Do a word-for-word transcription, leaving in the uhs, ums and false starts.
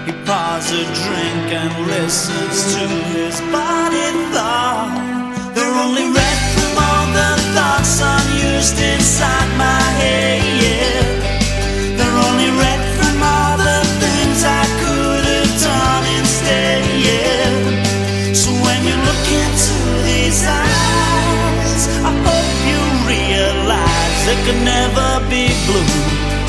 He pours a drink and listens to his body thought. They're only red from all the thoughts unused inside my head. They're only red from all the things I could have done instead. So when you look into these eyes, I hope you realize they could never be blue.